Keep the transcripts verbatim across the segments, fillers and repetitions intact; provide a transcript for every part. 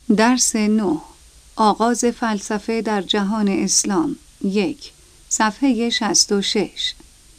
درس نه. آغاز فلسفه در جهان اسلام. یک. صفحه شصت و شش.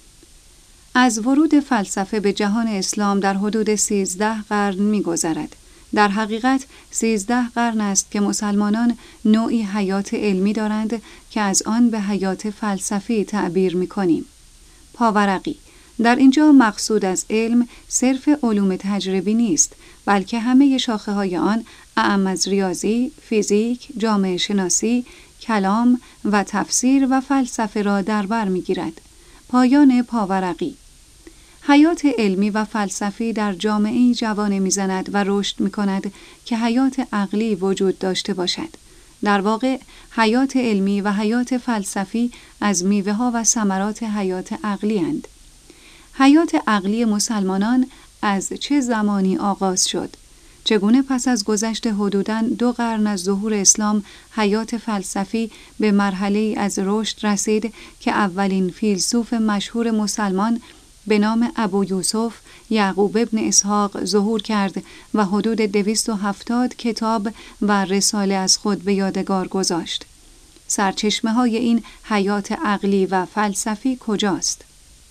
از ورود فلسفه به جهان اسلام در حدود سیزده قرن می‌گذرد. در حقیقت سیزده قرن است که مسلمانان نوعی حیات علمی دارند که از آن به حیات فلسفی تعبیر می‌کنیم. پاورقی: در اینجا مقصود از علم صرف علوم تجربی نیست، بلکه همه شاخه‌های آن اعم از ریاضی، فیزیک، جامعه شناسی، کلام و تفسیر و فلسفه را در بر می‌گیرد. پایان پاورقی: حیات علمی و فلسفی در جامعه‌ای جوانه می‌زند و رشد می‌کند که حیات عقلی وجود داشته باشد. در واقع حیات علمی و حیات فلسفی از میوه‌ها و ثمرات حیات عقلی اند. حیات عقلی مسلمانان از چه زمانی آغاز شد؟ چگونه پس از گذشت حدوداً دو قرن از ظهور اسلام حیات فلسفی به مرحله‌ای از رشد رسید که اولین فیلسوف مشهور مسلمان به نام ابو یوسف یعقوب ابن اسحاق ظهور کرد و حدود دویست و هفتاد کتاب و رساله از خود به یادگار گذاشت. سرچشمه های این حیات عقلی و فلسفی کجاست؟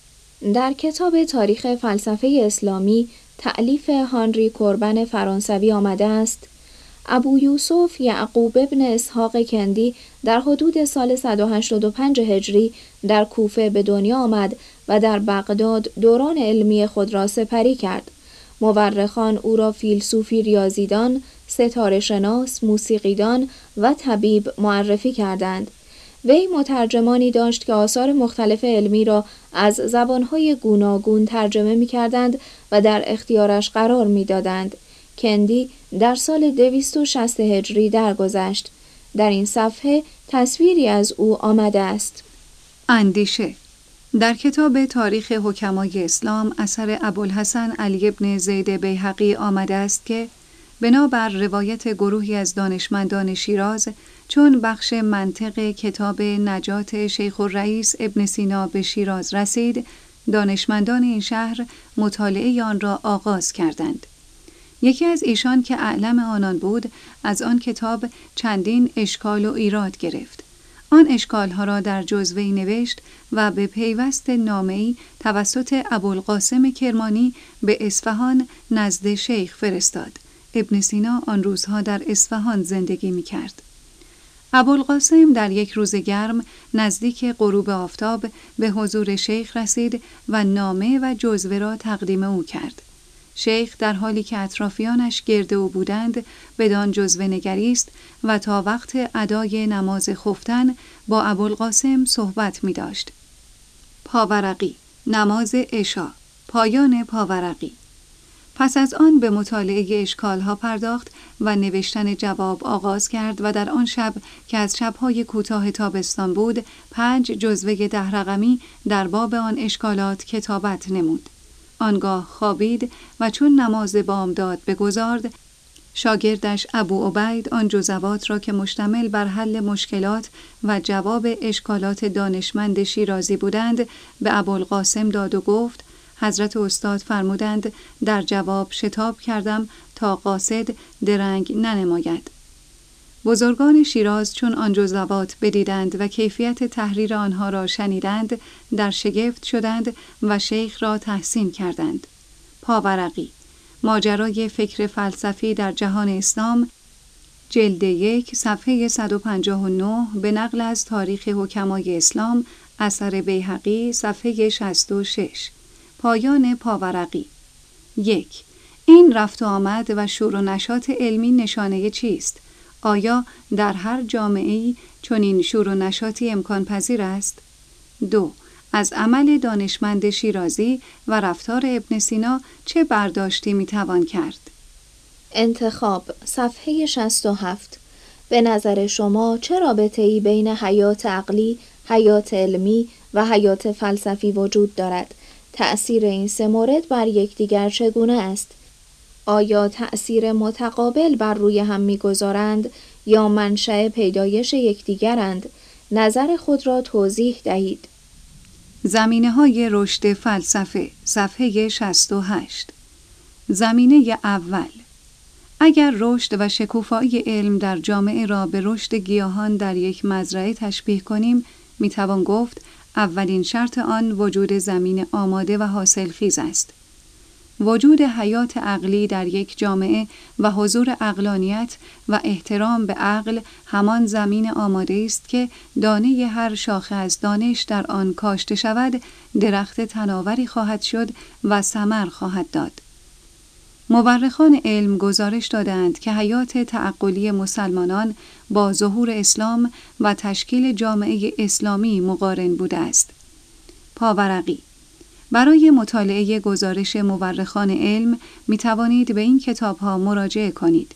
در کتاب تاریخ فلسفه اسلامی تألیف هانری کوربن فرانسوی آمده است: ابو یوسف یعقوب ابن اسحاق کندی در حدود سال صد و هشتاد و پنج هجری در کوفه به دنیا آمد و در بغداد دوران علمی خود را سپری کرد. مورخان او را فیلسوفی ریاضیدان، ستاره شناس، موسیقیدان و طبیب معرفی کردند. وی مترجمانی داشت که آثار مختلف علمی را از زبانهای گوناگون ترجمه می کردند و در اختیارش قرار می دادند. کندی در سال دویست و شصت هجری درگذشت. در این صفحه تصویری از او آمده است. اندیشه: در کتاب تاریخ حکمای اسلام اثر ابوالحسن علی ابن زید بیهقی آمده است که بنابر روایت گروهی از دانشمندان شیراز، چون بخش منطق کتاب نجات شیخ الرئیس ابن سینا به شیراز رسید، دانشمندان این شهر مطالعه آن را آغاز کردند. یکی از ایشان که اعلم آنان بود، از آن کتاب چندین اشکال و ایراد گرفت. آن اشکالها را در جزوه‌ای نوشت و به پیوست نامه‌ای توسط ابوالقاسم کرمانی به اصفهان نزد شیخ فرستاد. ابن سینا آن روزها در اصفهان زندگی می‌کرد. ابوالقاسم در یک روز گرم نزدیک غروب آفتاب به حضور شیخ رسید و نامه و جزوه را تقدیم او کرد. شیخ در حالی که اطرافیانش گرد او بودند بدان جزوه نگریست و تا وقت ادای نماز خفتن با ابوالقاسم صحبت می داشت. پاورقی: نماز عشا. پایان پاورقی. پس از آن به مطالعه اشکالها پرداخت و نوشتن جواب آغاز کرد و در آن شب که از شبهای کوتاه تابستان بود، پنج جزوه ده رقمی در باب آن اشکالات کتابت نمود. آنگاه خوابید و چون نماز بامداد بگزارد، شاگردش ابو عبید آن جزوات را که مشتمل بر حل مشکلات و جواب اشکالات دانشمند شیرازی بودند به ابوالقاسم داد و گفت: حضرت استاد فرمودند در جواب شتاب کردم تا قاصد درنگ ننماید. بزرگان شیراز چون آن جزوات بدیدند و کیفیت تحریر آنها را شنیدند، در شگفت شدند و شیخ را تحسین کردند. پاورقی: ماجرای فکر فلسفی در جهان اسلام، جلد یک، صفحه صد و پنجاه و نه، به نقل از تاریخ حکمای اسلام، اثر بیهقی، صفحه شصت و شش. پایان پاورقی. یک. این رفت و آمد و شور و نشاط علمی نشانه چیست؟ آیا در هر جامعه‌ای چنین شور و نشاطی امکان پذیر است؟ دو. از عمل دانشمند شیرازی و رفتار ابن سینا چه برداشتی میتوان کرد؟ انتخاب، صفحه شصت و هفت. به نظر شما چه رابطه‌ای بین حیات عقلی، حیات علمی و حیات فلسفی وجود دارد؟ تأثیر این سه مورد بر یکدیگر چگونه است؟ آیا تأثیر متقابل بر روی هم می‌گذارند یا منشأ پیدایش یکدیگرند؟ نظر خود را توضیح دهید. زمینه‌های رشد فلسفه، صفحه شصت و هشت. زمینه اول: اگر رشد و شکوفایی علم در جامعه را به رشد گیاهان در یک مزرعه تشبیه کنیم، میتوان گفت اولین شرط آن وجود زمین آماده و حاصلخیز است. وجود حیات عقلی در یک جامعه و حضور عقلانیت و احترام به عقل همان زمین آماده است که دانه هر شاخه از دانش در آن کاشته شود، درخت تناوری خواهد شد و ثمر خواهد داد. مورخان علم گزارش دادند که حیات تعقلی مسلمانان با ظهور اسلام و تشکیل جامعه اسلامی مقارن بوده است. پاورقی. برای مطالعه گزارش مورخان علم می توانید به این کتاب‌ها مراجعه کنید.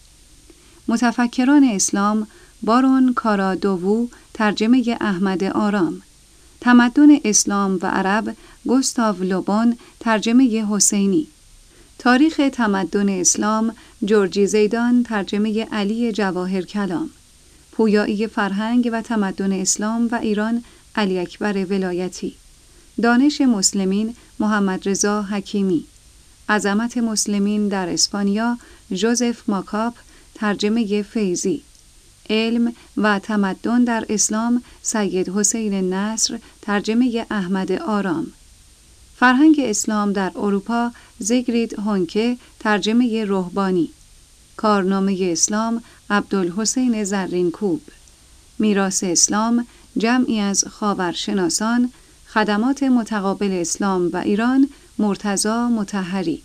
متفکران اسلام، بارون کارادوو، ترجمه احمد آرام. تمدن اسلام و عرب، گوستاو لوبون، ترجمه حسینی. تاریخ تمدن اسلام، جورجی زیدان، ترجمه علی جواهر کلام. پویایی فرهنگ و تمدن اسلام و ایران، علی اکبر ولایتی. دانش مسلمین، محمد رضا حکیمی. عظمت مسلمین در اسپانیا، ژوزف ماکاپ، ترجمه فیضی. علم و تمدن در اسلام، سید حسین نصر، ترجمه احمد آرام. فرهنگ اسلام در اروپا، زیگرید هونکه، ترجمه رهبانی. کارنامه اسلام، عبدالحسین زرینکوب. میراث اسلام، جمعی از خاورشناسان. خدمات متقابل اسلام و ایران، مرتضی مطهری.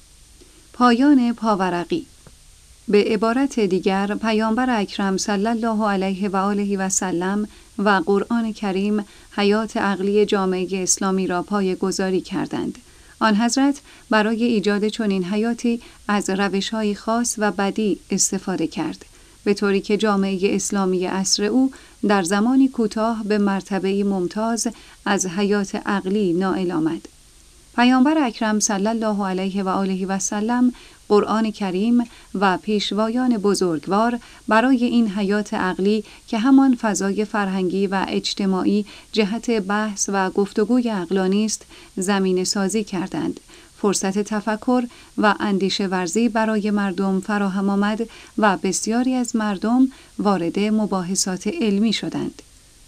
پایان پاورقی. به عبارت دیگر، پیامبر اکرم صلی الله علیه و آله و سلم و قرآن کریم حیات عقلی جامعه اسلامی را پایه‌گذاری کردند. آن حضرت برای ایجاد چنین حیاتی از روش‌های خاص و بدیع استفاده کرد، به طوری که جامعه اسلامی عصر او در زمانی کوتاه به مرتبه ممتاز از حیات عقلی نائل آمد. پیامبر اکرم صلی الله علیه و آله و سلم، قرآن کریم و پیشوایان بزرگوار برای این حیات عقلی که همان فضای فرهنگی و اجتماعی جهت بحث و گفتگوی عقلانی است، زمینه سازی کردند. فرصت تفکر و اندیشه ورزی برای مردم فراهم آمد و بسیاری از مردم وارد مباحثات علمی شدند.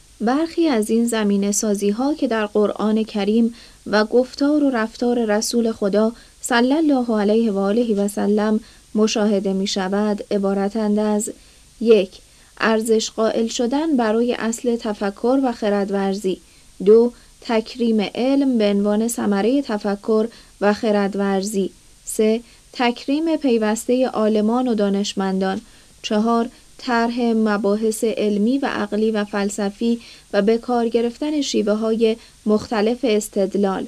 برخی از این زمینه سازی ها که در قرآن کریم و گفتار و رفتار رسول خدا صلی الله علیه و آله و سلم مشاهده می شود عبارتند از: یک، ارزش قائل شدن برای اصل تفکر و خردورزی. دو، تکریم علم به عنوان ثمره تفکر و خردورزی. سه، تکریم پیوسته عالمان و دانشمندان. چهار، طرح مباحث علمی و عقلی و فلسفی و به کار گرفتن شیوه های مختلف استدلال.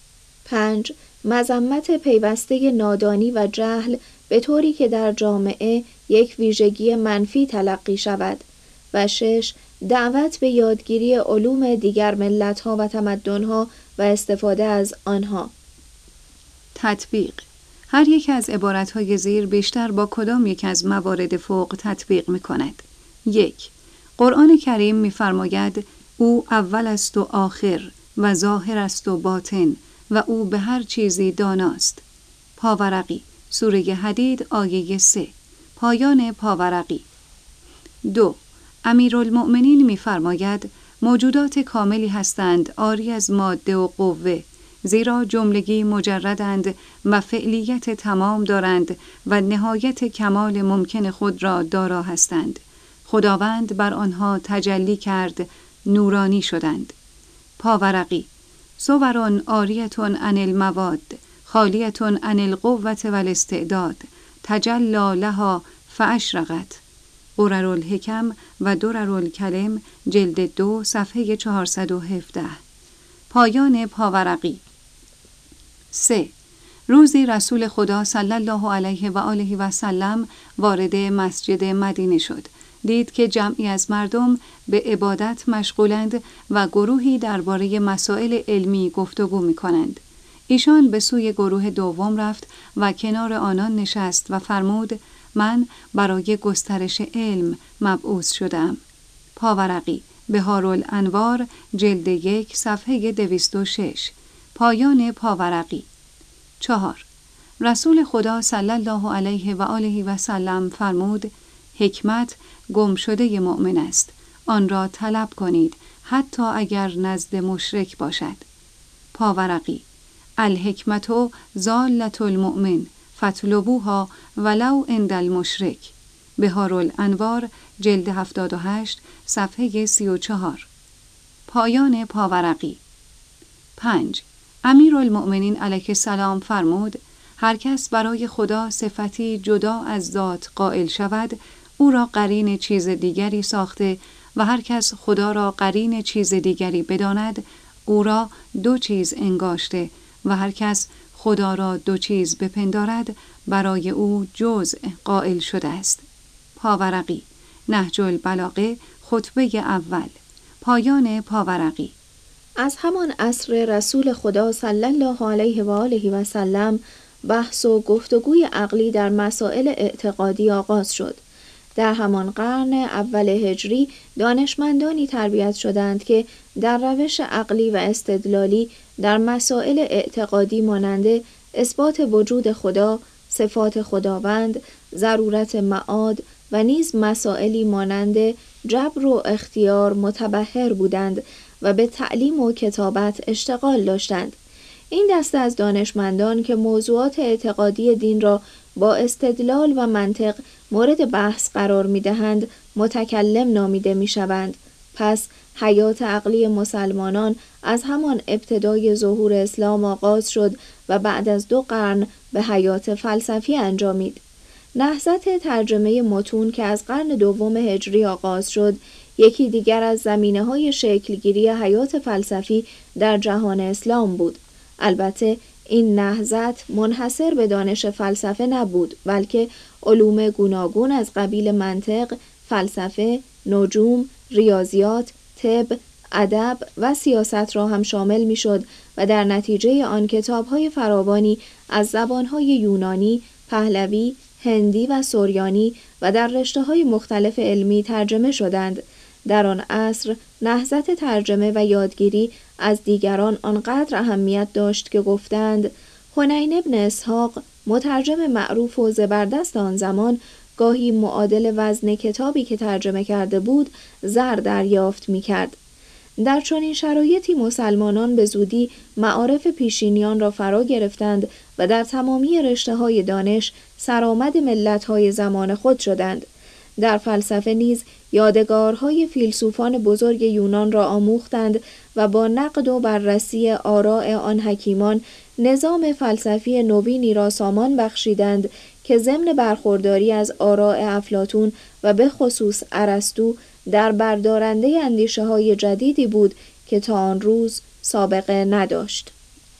پنج، مذمت پیوسته نادانی و جهل به طوری که در جامعه یک ویژگی منفی تلقی شود. و شش، دعوت به یادگیری علوم دیگر ملت‌ها و تمدن‌ها و استفاده از آنها. تطبیق. هر یک از عبارت‌های زیر بیشتر با کدام یک از موارد فوق تطبیق می‌کند؟ یک، قرآن کریم می‌فرماید او اول است و آخر و ظاهر است و باطن و او به هر چیزی داناست. پاورقی، سوره حدید آیه سه. پایان پاورقی. دو، امیرالمؤمنین می‌فرماید موجودات کاملی هستند عاری از ماده و قوه، زیرا جملگی مجردند و فعلیت تمام دارند و نهایت کمال ممکن خود را دارا هستند. خداوند بر آنها تجلی کرد، نورانی شدند. پاورقی، صورون عاریتون عن المواد، خالیتون عن القوة والاستعداد، تجلی لها فاشرقت. قررالحکم و دررالکلم، جلد دو، صفحه چهارصد و هفده. پایان پاورقی. سه، روزی رسول خدا صلی الله علیه و آله و سلم وارد مسجد مدینه شد. دید که جمعی از مردم به عبادت مشغولند و گروهی درباره مسائل علمی گفتگو می کنند. ایشان به سوی گروه دوم رفت و کنار آنان نشست و فرمود: من برای گسترش علم مبعوث شدم. پاورقی، بهارالانوار، جلد یک، صفحه دویست و شش. پایان پاورقی. چهار، رسول خدا صلی الله علیه و آله و سلم فرمود: حکمت گم شده مؤمن است، آن را طلب کنید حتی اگر نزد مشرک باشد. پاورقی: الحکمت ضالة المؤمن فاطلبوها ولو عند المشرک. بهارالانوار جلد هفتاد و هشت صفحه سی و چهار. پایان پاورقی. پنج. امیرالمؤمنین علیه السلام فرمود: هر کس برای خدا صفتی جدا از ذات قائل شود، او را قرین چیز دیگری ساخته و هر کس خدا را قرین چیز دیگری بداند، او را دو چیز انگاشته و هر کس خدا را دو چیز بپندارد، برای او جزء قائل شده است. پاورقی. نهج البلاغه خطبه اول. پایان پاورقی. از همان عصر رسول خدا صلی الله علیه و آله و سلم بحث و گفتگوی عقلی در مسائل اعتقادی آغاز شد. در همان قرن اول هجری دانشمندانی تربیت شدند که در روش عقلی و استدلالی در مسائل اعتقادی مانند اثبات وجود خدا، صفات خداوند، ضرورت معاد و نیز مسائلی مانند جبر و اختیار متبحر بودند و به تعلیم و کتابت اشتغال داشتند. این دسته از دانشمندان که موضوعات اعتقادی دین را با استدلال و منطق مورد بحث قرار می‌دهند، متکلم نامیده می‌شوند. پس حیات عقلی مسلمانان از همان ابتدای ظهور اسلام آغاز شد و بعد از دو قرن به حیات فلسفی انجامید. نهضت ترجمه متون که از قرن دوم هجری آغاز شد، یکی دیگر از زمینه‌های شکلگیری حیات فلسفی در جهان اسلام بود. البته این نهضت منحصر به دانش فلسفه نبود، بلکه علوم گوناگون از قبیل منطق، فلسفه، نجوم، ریاضیات، طب، ادب و سیاست را هم شامل می‌شد و در نتیجه آن کتاب‌های فراوانی از زبان‌های یونانی، پهلوی، هندی و سوریانی و در رشته‌های مختلف علمی ترجمه شدند. در آن عصر نهضت ترجمه و یادگیری از دیگران آنقدر اهمیت داشت که گفتند حنین بن اسحاق، مترجم معروف و زبردست آن زمان، گاهی معادل وزن کتابی که ترجمه کرده بود زر دریافت می‌کرد. در چنین شرایطی مسلمانان به زودی معارف پیشینیان را فرا گرفتند و در تمامی رشته‌های دانش سرآمد ملت‌های زمان خود شدند. در فلسفه نیز یادگارهای فیلسوفان بزرگ یونان را آموختند و با نقد و بررسی آراء آن حکیمان نظام فلسفی نوینی را سامان بخشیدند که ضمن برخورداری از آراء افلاطون و به خصوص ارسطو در بردارنده اندیشه‌های جدیدی بود که تا آن روز سابقه نداشت.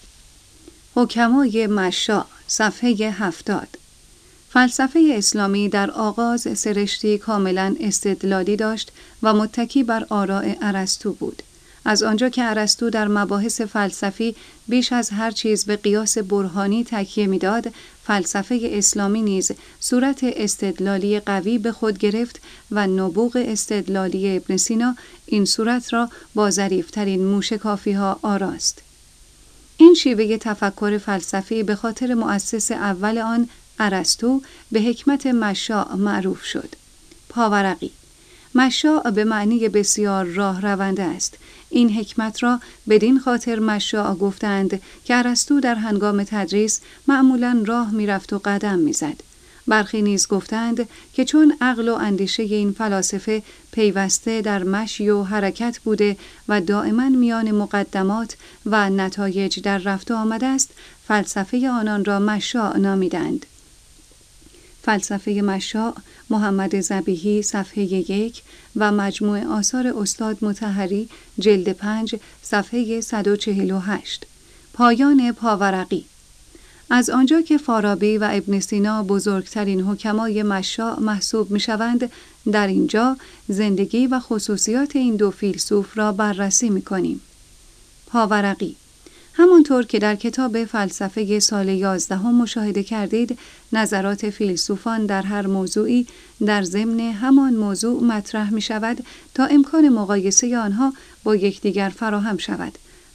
حکمای مشاء، صفحه هفتاد. فلسفه اسلامی در آغاز سرشتی کاملا استدلالی داشت و متکی بر آراء ارسطو بود. از آنجا که ارسطو در مباحث فلسفی بیش از هر چیز به قیاس برهانی تکیه می‌داد، فلسفه اسلامی نیز صورت استدلالی قوی به خود گرفت و نبوغ استدلالی ابن سینا این صورت را با ظریف‌ترین موشکافی‌ها آراست. این شیوه تفکر فلسفی به خاطر مؤسس اول آن، ارسطو، به حکمت مشاء معروف شد. پاورقی. مشاء به معنی بسیار راه رونده است. این حکمت را بدین خاطر مشاء گفتند که ارسطو در هنگام تدریس معمولاً راه می‌رفت و قدم می‌زد. برخی نیز گفتند که چون عقل و اندیشه این فلاسفه پیوسته در مشی و حرکت بوده و دائما میان مقدمات و نتایج در رفت و آمده است، فلسفه آنان را مشاء نامیدند. فلسفه مشاء، محمد ذبیحی، صفحه یک و مجموع آثار استاد مطهری، جلد پنج، صفحه صد و چهل و هشت. پایان پاورقی. از آنجا که فارابی و ابن سینا بزرگترین حکمای مشاء محسوب می شوند، در اینجا زندگی و خصوصیات این دو فیلسوف را بررسی می کنیم. پاورقی. همانطور که در کتاب فلسفه سال یازدهم مشاهده کردید، نظرات فیلسوفان در هر موضوعی در ضمن همان موضوع مطرح می شود تا امکان مقایسه آنها با یکدیگر فراهم شود.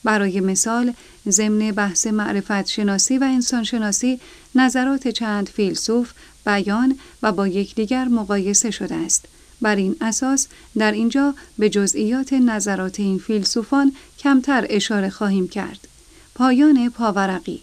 برای مثال، ضمن بحث معرفت شناسی و انسان شناسی، نظرات چند فیلسوف بیان و با یکدیگر مقایسه شده است. بر این اساس در اینجا به جزئیات نظرات این فیلسوفان کمتر اشاره خواهیم کرد. پایان پاورقی.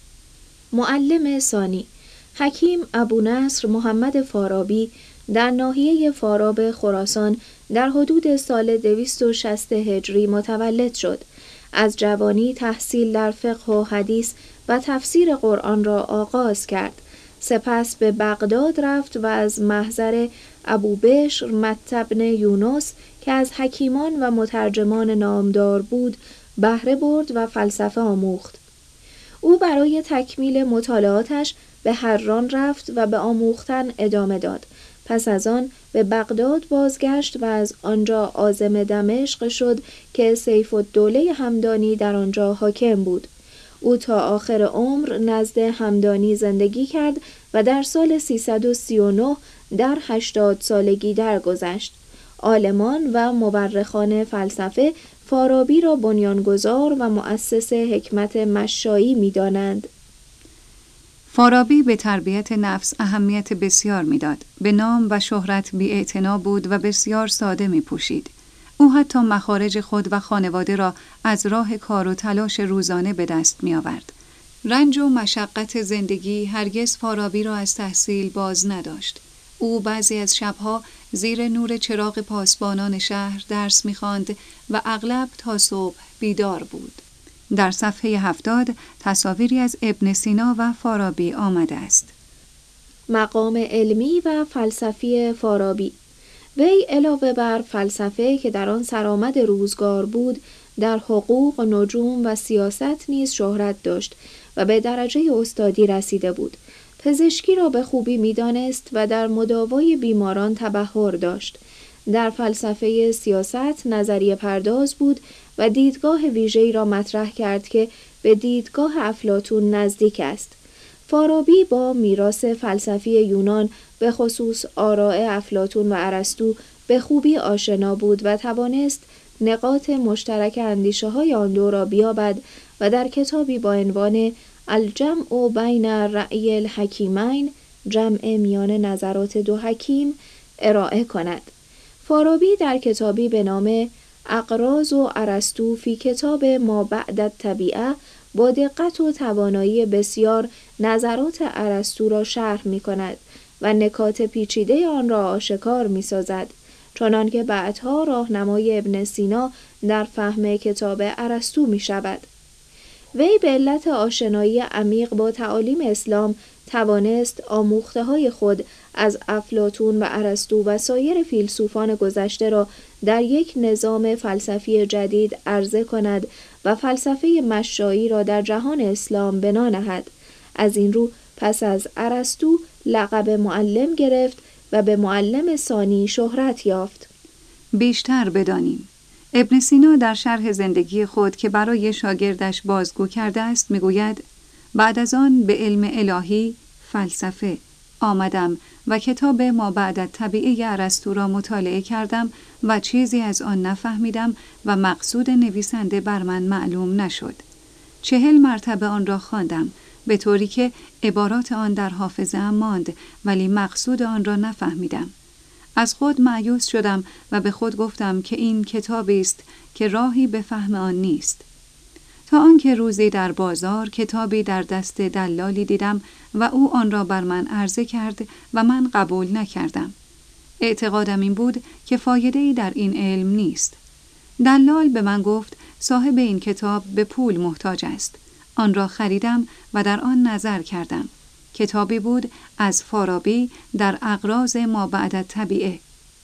معلم ثانی حکیم ابونصر محمد فارابی در ناحیه فاراب خراسان در حدود سال دویست و شصت هجری متولد شد. از جوانی تحصیل در فقه و حدیث و تفسیر قرآن را آغاز کرد. سپس به بغداد رفت و از محضر ابوبشر متی بن یونس که از حکیمان و مترجمان نامدار بود بهره برد و فلسفه آموخت. او برای تکمیل مطالعاتش به حران رفت و به آموختن ادامه داد. پس از آن به بغداد بازگشت و از آنجا عازم دمشق شد که سیف الدوله همدانی در آنجا حاکم بود. او تا آخر عمر نزد همدانی زندگی کرد و در سال سیصد و سی و نه در هشتاد سالگی درگذشت. عالمان و مورخان فلسفه فارابی را بنیانگذار و مؤسس حکمت مشایی می‌دانند. فارابی به تربیت نفس اهمیت بسیار می‌داد. به نام و شهرت بی‌اعتنا بود و بسیار ساده می‌پوشید. او حتی مخارج خود و خانواده را از راه کار و تلاش روزانه به دست می‌آورد. رنج و مشقت زندگی هرگز فارابی را از تحصیل باز نداشت. او بعضی از شبها زیر نور چراغ پاسبانان شهر درس می‌خواند و اغلب تا صبح بیدار بود. در صفحه هفتاد تصاویری از ابن سینا و فارابی آمده است. مقام علمی و فلسفی فارابی. وی علاوه بر فلسفه که در آن سرآمد روزگار بود، در حقوق، نجوم و سیاست نیز شهرت داشت و به درجه استادی رسیده بود. پزشکی را به خوبی می‌دانست و در مداوای بیماران تبحر داشت. در فلسفه سیاست نظریه پرداز بود و دیدگاه ویژه‌ای را مطرح کرد که به دیدگاه افلاطون نزدیک است. فارابی با میراث فلسفی یونان به خصوص آراء افلاطون و ارسطو به خوبی آشنا بود و توانست نقاط مشترک اندیشه‌های آن دو را بیابد و در کتابی با عنوان الجمع بین رأی الحکیمین، جمع میان نظرات دو حکیم، ارائه کند. فارابی در کتابی به نام اقراض و ارسطو فی کتاب ما بعد الطبیعه با دقت و توانایی بسیار نظرات ارسطو را شرح می کند و نکات پیچیده آن را آشکار می سازد، چنان که بعدها راهنمای ابن سینا در فهم کتاب ارسطو می شود. وی به علت آشنایی عمیق با تعالیم اسلام توانست آموخته‌های خود از افلاطون و ارسطو و سایر فیلسوفان گذشته را در یک نظام فلسفی جدید عرضه کند و فلسفه مشایی را در جهان اسلام بنا نهد. از این رو پس از ارسطو لقب معلم گرفت و به معلم ثانی شهرت یافت. بیشتر بدانیم. ابن سینا در شرح زندگی خود که برای شاگردش بازگو کرده است میگوید: بعد از آن به علم الهی، فلسفه آمدم و کتاب ما بعد الطبیعه ارسطو را مطالعه کردم و چیزی از آن نفهمیدم و مقصود نویسنده بر من معلوم نشد. چهل مرتبه آن را خواندم، به طوری که عبارات آن در حافظه‌ام ماند، ولی مقصود آن را نفهمیدم. از خود مایوس شدم و به خود گفتم که این کتابی است که راهی به فهم آن نیست. تا آنکه روزی در بازار کتابی در دست دلالی دیدم و او آن را بر من عرضه کرد و من قبول نکردم. اعتقادم این بود که فایده‌ای در این علم نیست. دلال به من گفت صاحب این کتاب به پول محتاج است. آن را خریدم و در آن نظر کردم. کتابی بود از فارابی در اقراض ما بعد الطبیعه.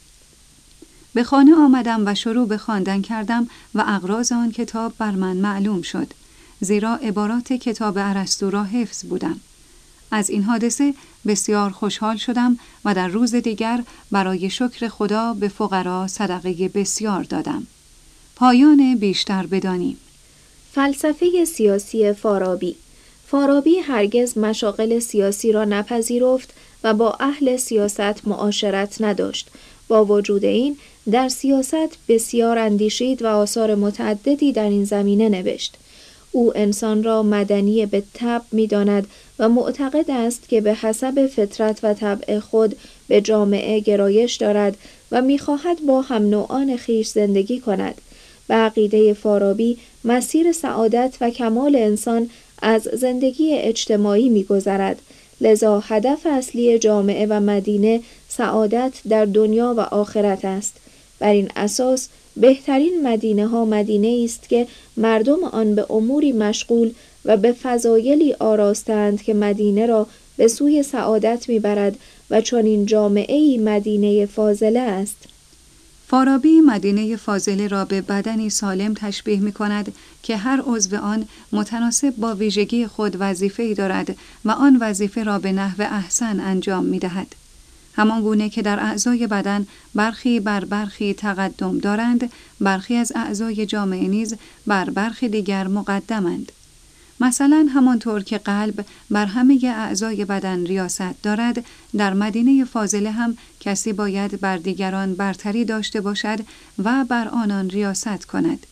به خانه آمدم و شروع به خواندن کردم و اقراض آن کتاب بر من معلوم شد، زیرا عبارات کتاب ارسطو را حفظ بودم. از این حادثه بسیار خوشحال شدم و در روز دیگر برای شکر خدا به فقرا صدقه بسیار دادم. پایان بیشتر بدانیم. فلسفه سیاسی فارابی. فارابی هرگز مشاغل سیاسی را نپذیرفت و با اهل سیاست معاشرت نداشت. با وجود این در سیاست بسیار اندیشید و آثار متعددی در این زمینه نوشت. او انسان را مدنی به طبع می‌داند و معتقد است که به حسب فطرت و طبع خود به جامعه گرایش دارد و می‌خواهد با هم نوعان خویش زندگی کند. به عقیده فارابی مسیر سعادت و کمال انسان از زندگی اجتماعی می‌گذرد، لذا هدف اصلی جامعه و مدینه سعادت در دنیا و آخرت است. بر این اساس بهترین مدینه ها مدینه است که مردم آن به اموری مشغول و به فضایلی آراستند که مدینه را به سوی سعادت میبرد و چنین جامعه‌ای مدینه فاضله است. فارابی مدینه فاضله را به بدنی سالم تشبیه می کند که هر عضو آن متناسب با ویژگی خود وظیفه‌ای دارد و آن وظیفه را به نحو احسن انجام می دهد. همان گونه که در اعضای بدن برخی بر برخی تقدم دارند، برخی از اعضای جامعه نیز بر برخی دیگر مقدمند. مثلا همانطور که قلب بر همه اعضای بدن ریاست دارد، در مدینه فاضله هم کسی باید بر دیگران برتری داشته باشد و بر آنان ریاست کند.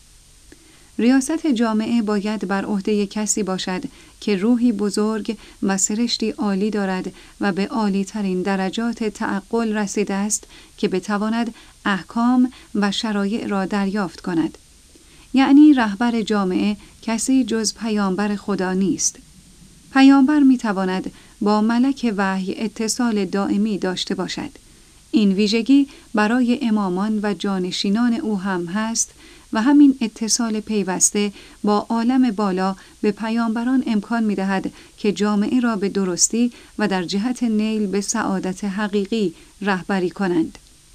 ریاست جامعه باید بر عهده کسی باشد که روحی بزرگ و سرشتی عالی دارد و به عالی ترین درجات تعقل رسیده است که بتواند احکام و شرایع را دریافت کند. یعنی رهبر جامعه کسی جز پیامبر خدا نیست. پیامبر میتواند با ملک وحی اتصال دائمی داشته باشد. این ویژگی برای امامان و جانشینان او هم هست و همین اتصال پیوسته با عالم بالا به پیامبران امکان می‌دهد که جامعه را به درستی و در جهت نیل به سعادت حقیقی رهبری کنند.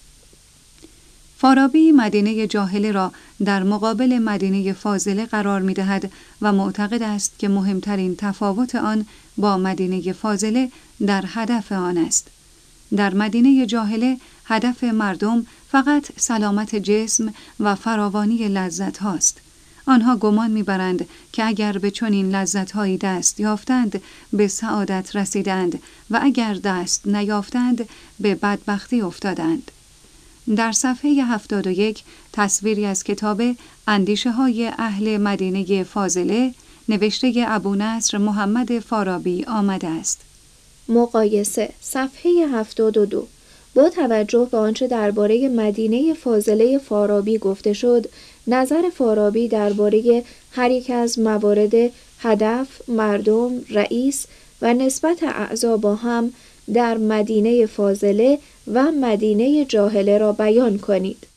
فارابی مدینه جاهله را در مقابل مدینه فاضله قرار می‌دهد و معتقد است که مهمترین تفاوت آن با مدینه فاضله در هدف آن است. در مدینه جاهله هدف مردم فقط سلامت جسم و فراوانی لذت هاست. آنها گمان می‌برند که اگر به چنین لذت هایی دست یافتند به سعادت رسیدند و اگر دست نیافتند به بدبختی افتادند. در صفحه هفتاد و یک تصویری از کتاب اندیشه های اهل مدینه فاضله نوشته ابونصر محمد فارابی آمده است. مقایسه صفحه هفتاد و دو. با توجه به آنچه درباره مدینه فاضله فارابی گفته شد، نظر فارابی درباره هر یک از موارد هدف، مردم، رئیس و نسبت اعضا با هم در مدینه فاضله و مدینه جاهله را بیان کنید.